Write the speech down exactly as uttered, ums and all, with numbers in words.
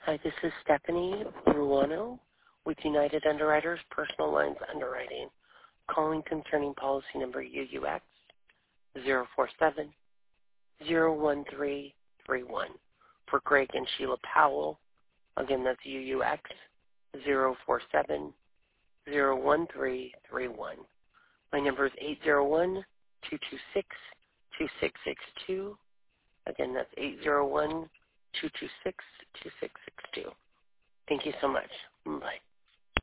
Hi, this is Stephanie Ruano with United Underwriters Personal Lines Underwriting, calling concerning policy number U U X zero four seven zero one three three one for Greg and Sheila Powell. Again, that's U U X zero four seven zero one three three one. My number is eight zero one two two six two six six two. Again, that's eight zero one two two six